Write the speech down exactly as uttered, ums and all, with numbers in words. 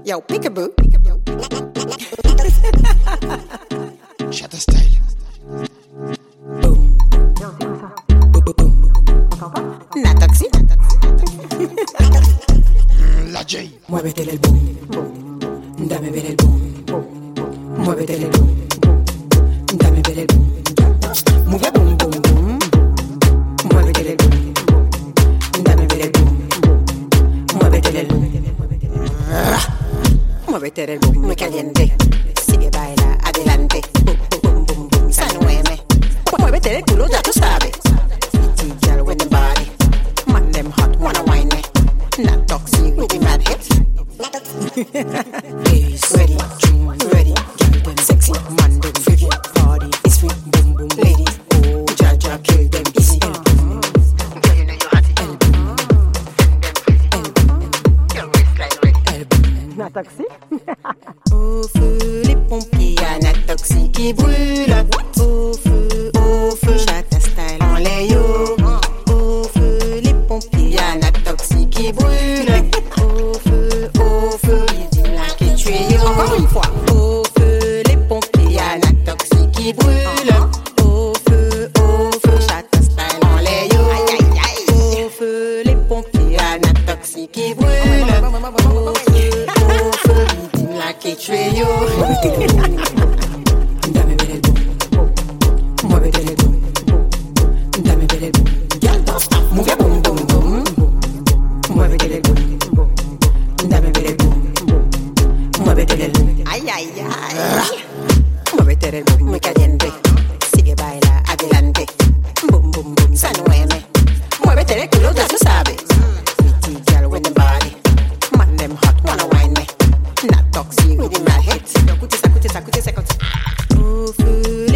Yo, peekaboo. Shatter style. Boom. Boom, boom, boom. Nataxi. La J. Muévetele el boom. Dame ver el boom. Muévetele el boom. Dame ver el boom. Move el boom, boom, boom. Muévetele el boom. Dame ver el boom. Muévetele el boom. Muévetele el boom, muy caliente. Sigue, baila, adelante. Boom, boom, boom, boom, sanueme. Muévetele el culo, ya tú sabes. Pretty girl with the body. Man, them hot, wanna wine me. Not toxic with the mad hips. Bass, ready, tune, ready. Girl, them sexy, man, them freaky. Party is free, boom, boom, ladies. Oh, Jaja, kill them easy. El boom. Girl, you know you hot it. El boom. El boom. Your waistline ready. El boom. Nataxi. Au feu, les pompiers, y'a Nataxi qui brûle. Au feu, au feu, Shatter style en layo. Au feu, les pompiers, y'a Nataxi qui brûle. Au feu, au feu, il dit là qui tue. Encore une fois. Au feu, les pompiers, y'a Nataxi qui brûle. Au feu, au feu, Shatter style en layo. Au feu, les pompiers, y'a Nataxi qui brûle. Au feu, au feu, il dit là qui tue. Dame ver el boom. Muévetele el boom. Dame ver el boom. Girl, don't stop. Move your boom, boom, boom. Muévetele el boom. Dame ver el boom. Muévetele el boom. Ay, ay, ay. Muévetele el boom, muy caliente. Sigue, baila, adelante. Boom, boom, boom, sanueme. Muévetele el culo, ya tú sabes. Pretty girl with the body. Man, them hot, wanna wine me. Not toxic with the mad hits. Écoutez ça, écoutez ça, écoutez ça, écoutez ça. Au feu,